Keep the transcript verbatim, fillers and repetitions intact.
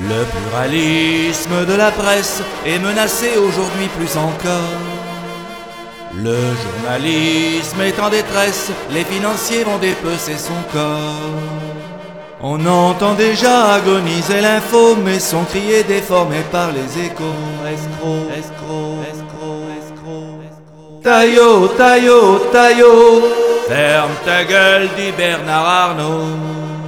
Le pluralisme de la presse est menacé aujourd'hui plus encore. Le journalisme est en détresse, les financiers vont dépecer son corps. On entend déjà agoniser l'info, mais sont criés déformés par les échos. Escroc, escroc, escroc, escroc, escroc. Taillot, taillot, taillot, ferme ta gueule, dit Bernard Arnault.